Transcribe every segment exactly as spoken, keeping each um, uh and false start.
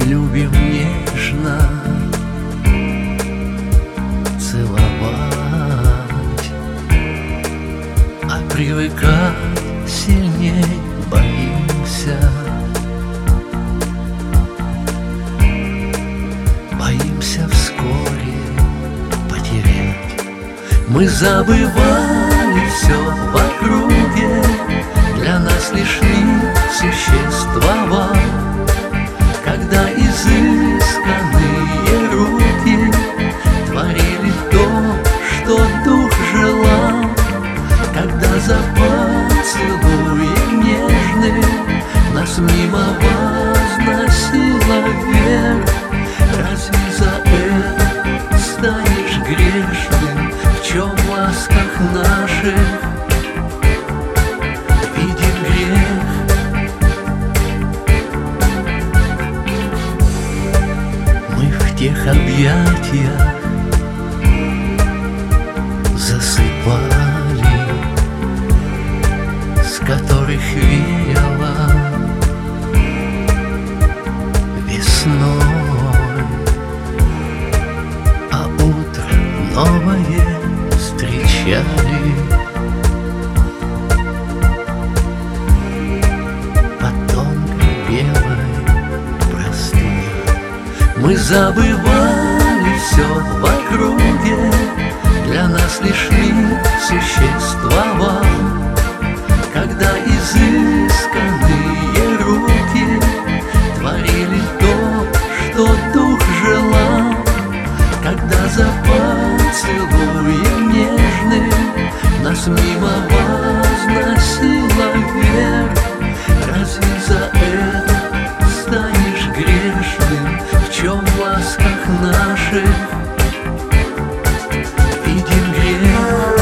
любим нежно, целовать, а привыкать сильней боимся. Боимся вскоре потерять. Мы забывали все в округе, для нас лишь мир существовал, когда изысканные руки творили то, что дух желал, когда за поцелуем нежным нас мимо возносила вверх. Разве за это станешь грешным? В чем в ласках наших видим грех? Мы в тех объятиях засыпали, с которых веяло весной. Новое встречали под тонкой белой простыней. Мы забывали все в округе, для нас лишь мир существовал, когда изысканные руки творили то, что дух желал, когда за поцелуем нежным нас мимо возносила вверх. Разве за это станешь грешным? В чем в ласках наших видим грех?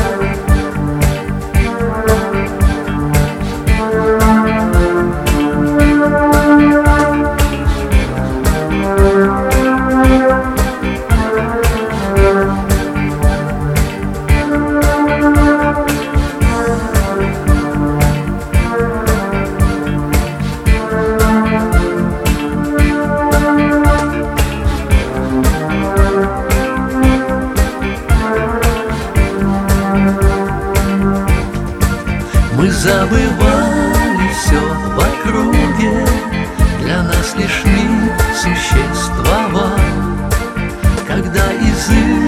Мы забывали все в округе, для нас лишь мир существовал, когда язык